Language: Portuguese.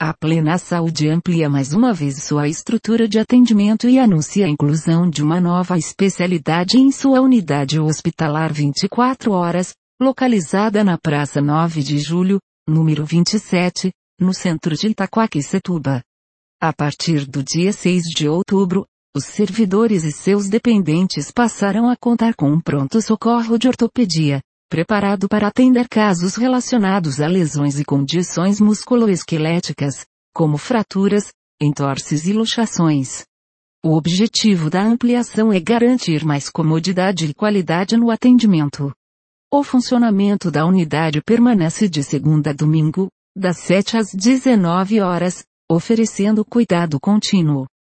A Plena Saúde amplia mais uma vez sua estrutura de atendimento e anuncia a inclusão de uma nova especialidade em sua unidade hospitalar 24 horas, localizada na Praça 9 de Julho, número 27, no centro de Itaquaquecetuba. A partir do dia 6 de outubro, os servidores e seus dependentes passarão a contar com um pronto-socorro de ortopedia, preparado para atender casos relacionados a lesões e condições musculoesqueléticas, como fraturas, entorses e luxações. O objetivo da ampliação é garantir mais comodidade e qualidade no atendimento. O funcionamento da unidade permanece de segunda a domingo, das 7 às 19 horas, oferecendo cuidado contínuo.